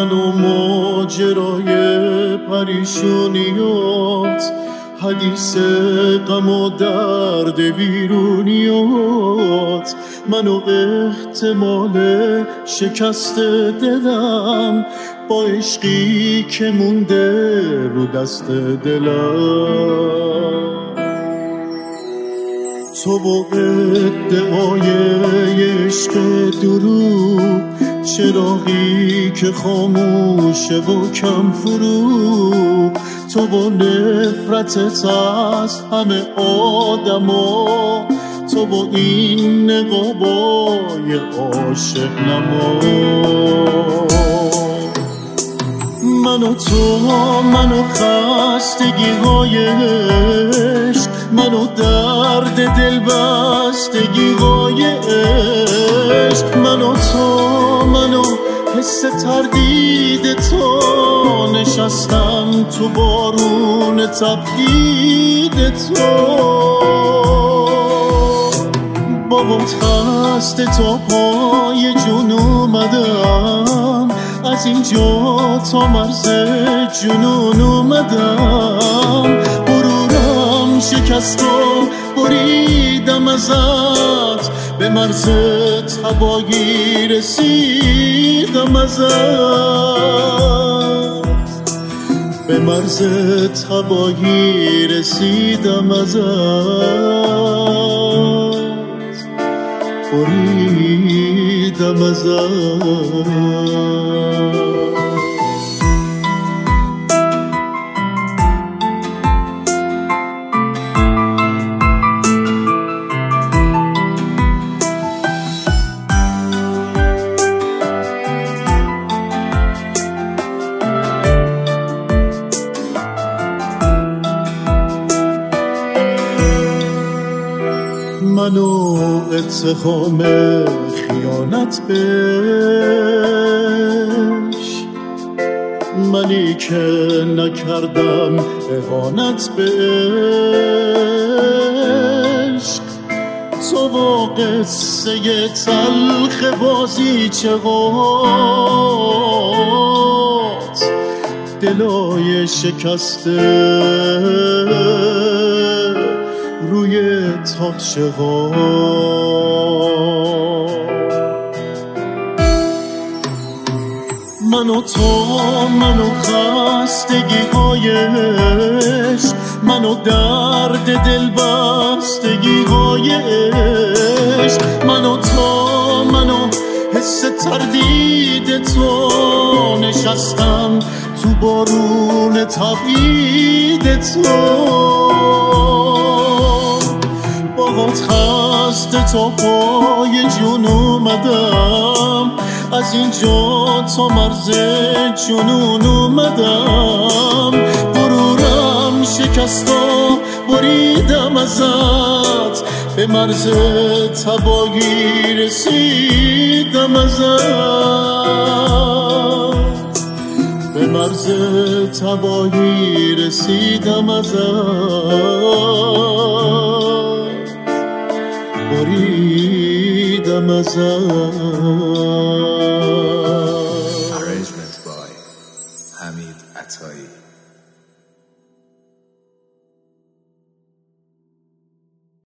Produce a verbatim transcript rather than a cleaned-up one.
من و ماجرای پریشونیات، حدیث غم و درد ویرونیات، من و احتمال شکست دلم با عشقی که مونده رو دست دلم. تو و ادعای عشق دروغ، چراغی که خاموشه و کم فروغ، تو و نفرتت از همه آدما، تو و این نقابای عاشق نما. من و تو، من و خستگی های عشق، من و درد دل بستگی های عشق، من و تو، من و حس تردید تو، نشستم تو بارون تبعید تو. بابات خسته تا پای جون اومدم، از اینجا تا مرز جنون اومدم. غرورم شکست و بریدم ازت، به مرز تباهی رسیدم ازت، به مرز تباهی رسیدم ازت، بریدم ازت. من و اتهام خیانت بهش، منی که نکردم اهانت بهش. تو و قصه تلخ بازی چهات، دلای شکسته روی تاقچه ها. من و تو، من و خستگی های عشق، من و درد دل بستگی های عشق، من و تو، من و حس تردید تو، نشستم تو بارون تبعید تو. باهات خسته تا پای جون اومدم، از اینجا تا مرز جنون اومدم. غرورم شکست و بریدم ازت، به مرز تباهی رسیدم ازت، به مرز تباهی رسیدم ازت، بریدم ازت. Arrangement by حمید عطایی.